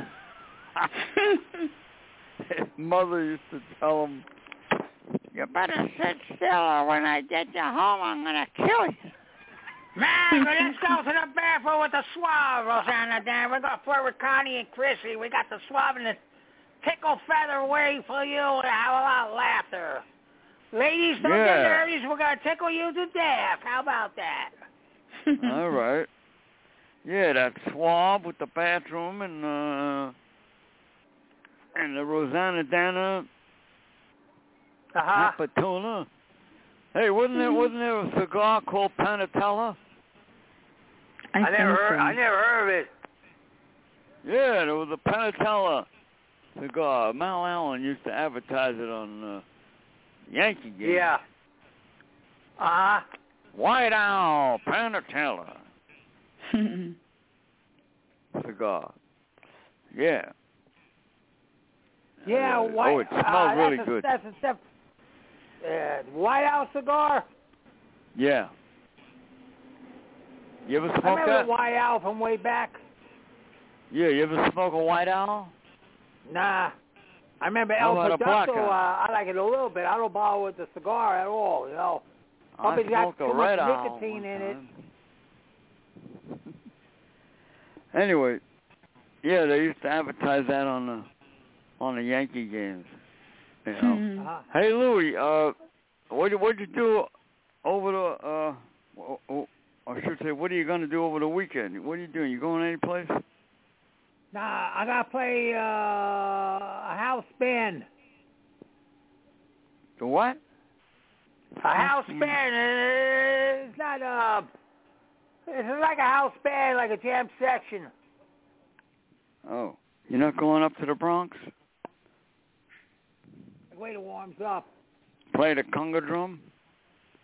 [SPEAKER 4] His mother used to tell him,
[SPEAKER 5] You better sit still, or when I get you home, I'm going to kill you.
[SPEAKER 6] man, let's go to the bathroom with the swab, Rosanna. Dan, we're going to flirt with Connie and Chrissy. We got the swab and the tickle feather way for you to have a lot of laughter. Ladies, don't get nervous. We're going to tickle you to death. How about that?
[SPEAKER 4] All right. Yeah, that swab with the bathroom and the Rosanna Dana Apatona. Hey, wasn't there a cigar called Panatella?
[SPEAKER 3] I
[SPEAKER 6] never heard of it.
[SPEAKER 4] Yeah, there was a Panatella cigar. Mal Allen used to advertise it on Yankee games.
[SPEAKER 6] Yeah.
[SPEAKER 4] White Owl Panatella cigar. Yeah.
[SPEAKER 6] Yeah, white.
[SPEAKER 4] It smells really good.
[SPEAKER 6] That's a step. White Owl cigar.
[SPEAKER 4] Yeah. You ever smoke
[SPEAKER 6] I remember
[SPEAKER 4] that?
[SPEAKER 6] White Owl from way back.
[SPEAKER 4] Yeah, you ever smoke a White Owl?
[SPEAKER 6] Nah. I remember
[SPEAKER 4] How
[SPEAKER 6] El
[SPEAKER 4] about a Black
[SPEAKER 6] Producto.
[SPEAKER 4] Owl?
[SPEAKER 6] I like it a little bit. I don't bother with the cigar at all, you know.
[SPEAKER 4] I
[SPEAKER 6] It's got
[SPEAKER 4] smoked a
[SPEAKER 6] too
[SPEAKER 4] Red
[SPEAKER 6] much
[SPEAKER 4] Owl
[SPEAKER 6] nicotine in it.
[SPEAKER 4] Anyway, yeah, they used to advertise that on the Yankee games. You know. Hey, Louie, what'd you do over the I should say, what are you going to do over the weekend? What are you doing? You going any place?
[SPEAKER 6] Nah, I got to play a house band.
[SPEAKER 4] The what?
[SPEAKER 6] A house band. It's not it's like a house band, like a jam section.
[SPEAKER 4] Oh, you're not going up to the Bronx?
[SPEAKER 6] Wait, it warms up.
[SPEAKER 4] Play the conga drum?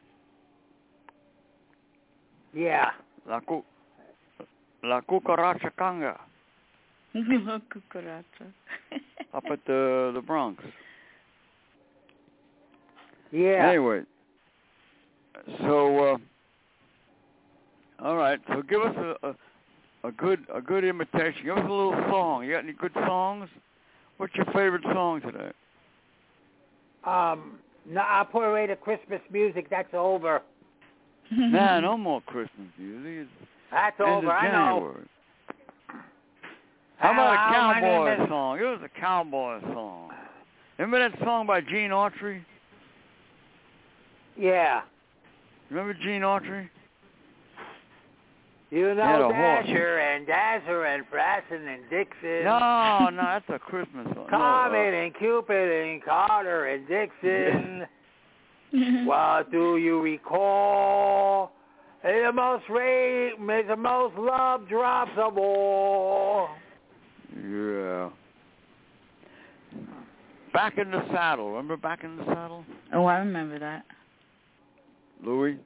[SPEAKER 6] Yeah.
[SPEAKER 4] La Cucaracha Conga.
[SPEAKER 3] La cucaracha.
[SPEAKER 4] Up at the Bronx.
[SPEAKER 6] Yeah.
[SPEAKER 4] Anyway, so all right. So give us a good imitation. Give us a little song. You got any good songs? What's your favorite song today?
[SPEAKER 6] No, I'll put away the Christmas music. That's over.
[SPEAKER 4] Nah, no more Christmas music.
[SPEAKER 6] That's
[SPEAKER 4] End
[SPEAKER 6] over.
[SPEAKER 4] of
[SPEAKER 6] I know.
[SPEAKER 4] January. How about a
[SPEAKER 6] Hello, my
[SPEAKER 4] cowboy
[SPEAKER 6] name is-
[SPEAKER 4] song? It was a cowboy song. Remember that song by Gene Autry?
[SPEAKER 6] Yeah.
[SPEAKER 4] Remember Gene Autry?
[SPEAKER 6] You
[SPEAKER 4] had
[SPEAKER 6] know
[SPEAKER 4] a horse.
[SPEAKER 6] Dasher and Dasher and Frassen and Dixon.
[SPEAKER 4] No, that's a Christmas song.
[SPEAKER 6] Comet and Cupid and Carter and Dixon. What do you recall? The most love drops of all.
[SPEAKER 4] Yeah. Back in the Saddle. Remember Back in the Saddle?
[SPEAKER 3] Oh, I remember that.
[SPEAKER 4] Louis?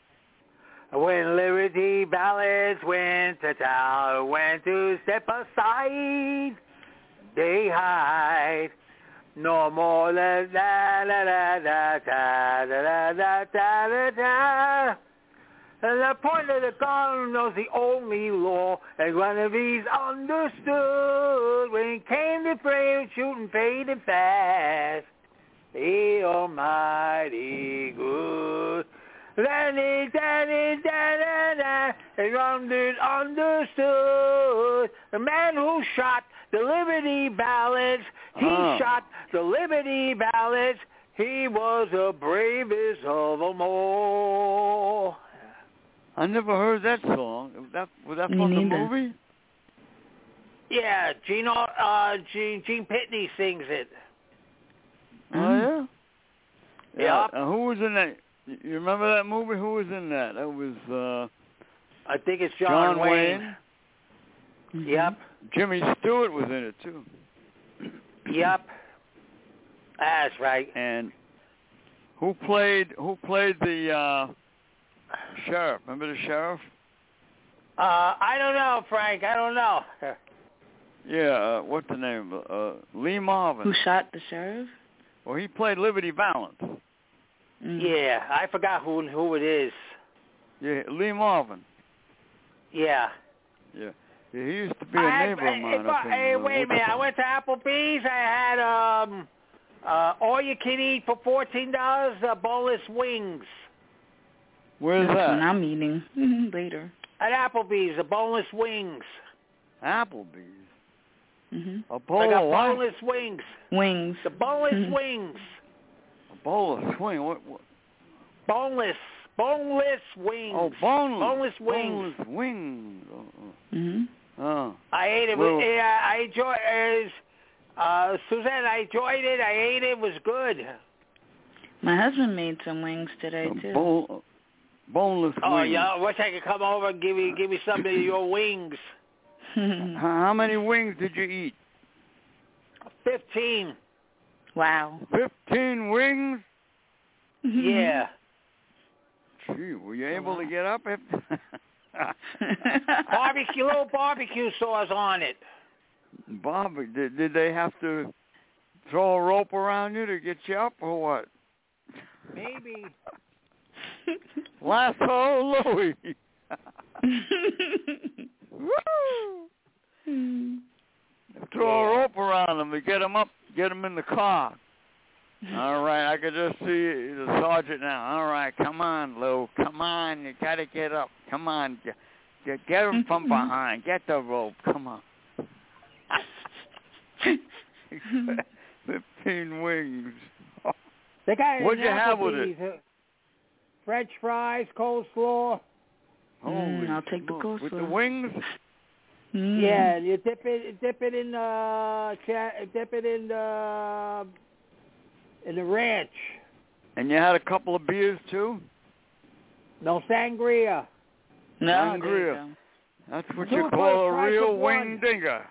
[SPEAKER 6] When Liberty Ballads went to town, went to step aside, they hide. No more than da da da da da da da da da da. And the point of the gun was the only law, and one of these understood when it came to frame shooting fading fast. The Almighty good. Danny, Danny, Danny, Danny, and understood. The man who shot the Liberty Ballads, he shot the Liberty Ballads. He was the bravest of them all.
[SPEAKER 4] I never heard that song. Was that
[SPEAKER 3] Me
[SPEAKER 4] from the
[SPEAKER 3] neither.
[SPEAKER 4] movie?
[SPEAKER 6] Yeah, Gene Pitney sings it.
[SPEAKER 4] Oh, yeah?
[SPEAKER 6] Yep.
[SPEAKER 4] Who was in that? You remember that movie? Who was in that? That was
[SPEAKER 6] I think it's John
[SPEAKER 4] Wayne.
[SPEAKER 3] Mm-hmm.
[SPEAKER 6] Yep.
[SPEAKER 4] Jimmy Stewart was in it, too.
[SPEAKER 6] Yep. That's right.
[SPEAKER 4] And who played the sheriff? Remember the sheriff?
[SPEAKER 6] I don't know, Frank. I don't know.
[SPEAKER 4] Yeah, what's the name? Lee Marvin.
[SPEAKER 3] Who shot the sheriff?
[SPEAKER 4] Well, he played Liberty Valance.
[SPEAKER 6] Yeah, I forgot who it is.
[SPEAKER 4] Yeah, Lee Marvin.
[SPEAKER 6] Yeah.
[SPEAKER 4] Yeah. He used to be a neighbor of mine.
[SPEAKER 6] Hey, wait a minute. I went to Applebee's. I had all you can eat for $14, boneless wings.
[SPEAKER 4] Where's
[SPEAKER 3] That's when
[SPEAKER 4] that?
[SPEAKER 3] I'm eating later.
[SPEAKER 6] At Applebee's, the boneless wings.
[SPEAKER 4] Applebee's.
[SPEAKER 3] Mm-hmm.
[SPEAKER 4] A bowl
[SPEAKER 6] I got
[SPEAKER 4] of what?
[SPEAKER 6] boneless wings.
[SPEAKER 3] Wings.
[SPEAKER 6] The boneless wings.
[SPEAKER 4] A bowl of swing. What?
[SPEAKER 6] Boneless wings.
[SPEAKER 4] Oh, boneless.
[SPEAKER 6] Boneless wings.
[SPEAKER 4] Boneless wings.
[SPEAKER 3] Mm-hmm.
[SPEAKER 4] Oh.
[SPEAKER 6] I ate it.
[SPEAKER 4] Well,
[SPEAKER 6] I enjoyed it. Suzanne, I enjoyed it. I ate it. It was good.
[SPEAKER 3] My husband made some wings today, too.
[SPEAKER 4] Boneless
[SPEAKER 6] Oh,
[SPEAKER 4] wings.
[SPEAKER 6] yeah. I wish I could come over and give me some of your wings.
[SPEAKER 4] How many wings did you eat?
[SPEAKER 6] 15.
[SPEAKER 3] Wow.
[SPEAKER 4] 15 wings?
[SPEAKER 6] Yeah.
[SPEAKER 4] Gee, were you able to get up?
[SPEAKER 6] Little barbecue sauce on it.
[SPEAKER 4] Bobby, did they have to throw a rope around you to get you up or what?
[SPEAKER 6] Maybe.
[SPEAKER 4] Lasso Louie. Woo! Throw a rope around them to get them up, get them in the car. All right, I could just see the sergeant now. All right, come on, Lou. Come on, you got to get up. Come on, get him from behind. Get the rope. Come on. 15 wings.
[SPEAKER 6] They got
[SPEAKER 4] What'd you have with it?
[SPEAKER 6] French fries, coleslaw.
[SPEAKER 3] I'll take the coleslaw.
[SPEAKER 4] With the wings?
[SPEAKER 6] Yeah, you dip it in the ranch.
[SPEAKER 4] And you had a couple of beers too?
[SPEAKER 6] No sangria.
[SPEAKER 3] No,
[SPEAKER 4] Sangria.
[SPEAKER 3] there you go.
[SPEAKER 4] That's what
[SPEAKER 6] Two
[SPEAKER 4] you
[SPEAKER 6] for
[SPEAKER 4] call
[SPEAKER 6] the
[SPEAKER 4] a
[SPEAKER 6] price
[SPEAKER 4] real
[SPEAKER 6] of one.
[SPEAKER 4] wing dinger.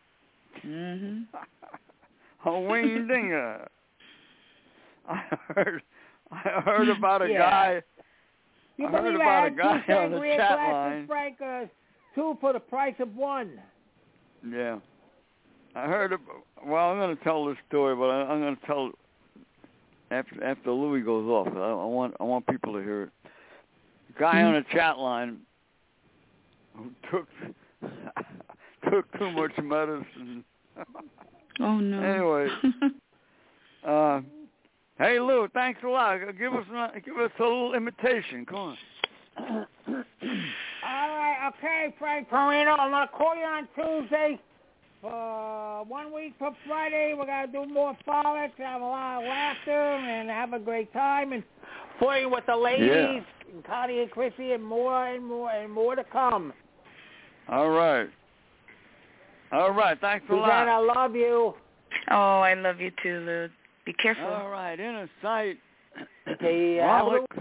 [SPEAKER 3] Mm-hmm.
[SPEAKER 4] A wing dinger. I heard about a
[SPEAKER 6] Yeah.
[SPEAKER 4] guy.
[SPEAKER 6] You
[SPEAKER 4] I heard
[SPEAKER 6] believe
[SPEAKER 4] about
[SPEAKER 6] I
[SPEAKER 4] a
[SPEAKER 6] had
[SPEAKER 4] guy
[SPEAKER 6] two
[SPEAKER 4] on the
[SPEAKER 6] sangria
[SPEAKER 4] chat
[SPEAKER 6] glasses,
[SPEAKER 4] line.
[SPEAKER 6] Frank, 2 for the price of 1.
[SPEAKER 4] Yeah. I heard well, I'm going to tell this story, but I'm going to tell after Louis goes off. I want people to hear it. A guy on the chat line who took too much medicine.
[SPEAKER 3] Oh no.
[SPEAKER 4] Anyway, hey Lou, thanks a lot. Give us a little imitation. Come on.
[SPEAKER 6] All right, okay, Frank Perino. I'm going to call you on Tuesday. For 1 week from Friday, we're going to do more frolics, have a lot of laughter, and have a great time, and playing with the ladies, and Connie and Chrissy, and more and more and more to come.
[SPEAKER 4] All right. Thanks a lot.
[SPEAKER 6] Suzanne, I love you.
[SPEAKER 3] Oh, I love you too, Lou. Be careful.
[SPEAKER 4] All right, Inner Sight.
[SPEAKER 6] Okay,
[SPEAKER 4] Frolics.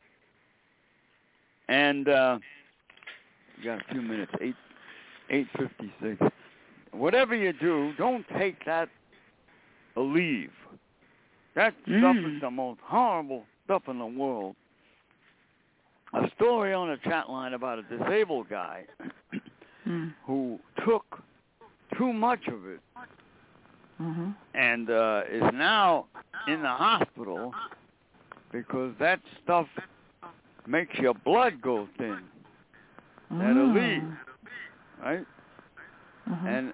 [SPEAKER 4] And you got a few minutes. 8:56. Whatever you do, don't take that Aleve. That stuff is the most horrible stuff in the world. A story on a chat line about a disabled guy who took too much of it and is now in the hospital because that stuff makes your blood go thin. That Aleve, right? And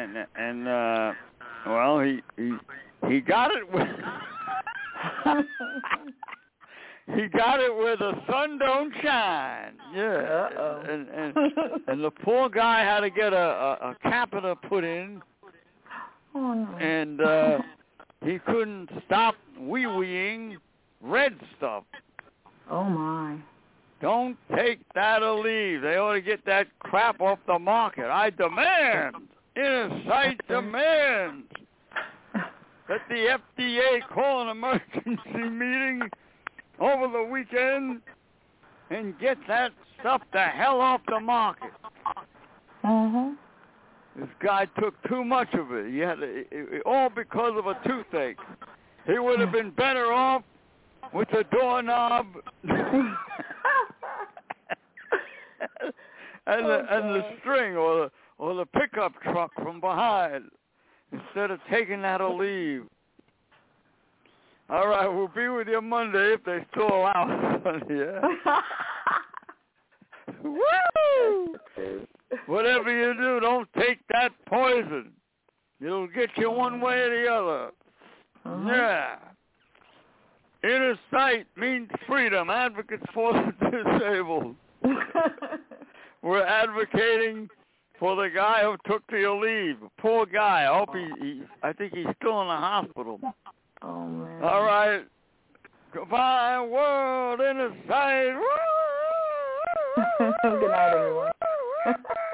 [SPEAKER 4] well, he got it with he got it where the sun don't shine. Yeah. And the poor guy had to get a catheter put in.
[SPEAKER 3] Oh no.
[SPEAKER 4] And he couldn't stop wee-weeing red stuff.
[SPEAKER 3] Oh my.
[SPEAKER 4] Don't take that Aleve. They ought to get that crap off the market. I demand, Inner Sight demands, that the FDA call an emergency meeting over the weekend and get that stuff the hell off the market. This guy took too much of it. He had all because of a toothache. He would have been better off with the doorknob and the string or the pickup truck from behind instead of taking that Aleve. All right, we'll be with you Monday if they still allow us. Yeah. Woo! Whatever you do, don't take that poison. It'll get you one way or the other. Yeah. Inner Sight means freedom. Advocates for the disabled. We're advocating for the guy who took the Aleve. Poor guy. I think he's still in the hospital.
[SPEAKER 3] Oh man.
[SPEAKER 4] All right. Goodbye, world. Inner Sight.
[SPEAKER 3] Good night, everyone.